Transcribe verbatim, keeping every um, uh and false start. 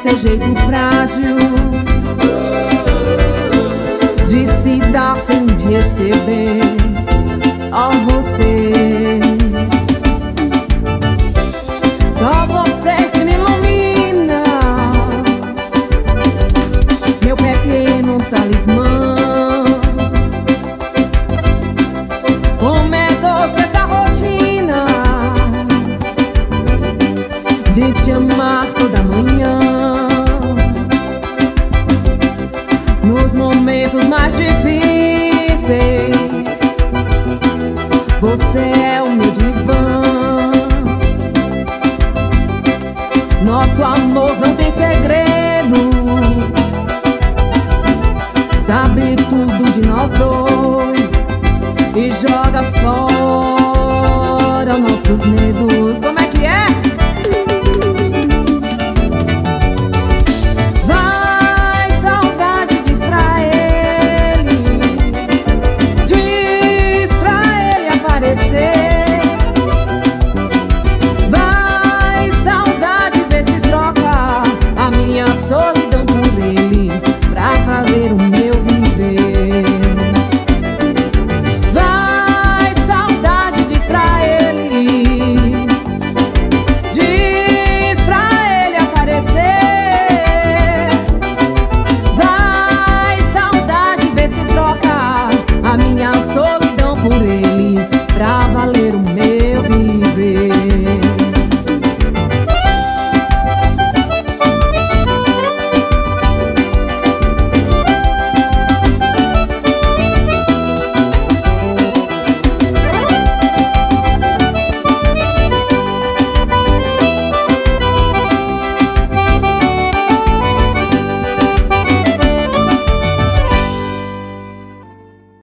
seu jeito frágil de se dar sem receber, só você, só você que me ilumina, meu pequeno talismã. Como é doce essa rotina de te amar toda manhã, nos momentos mais difíceis. Você é o meu divã. Nosso amor não tem segredos, sabe tudo de nós dois e joga fora nossos medos.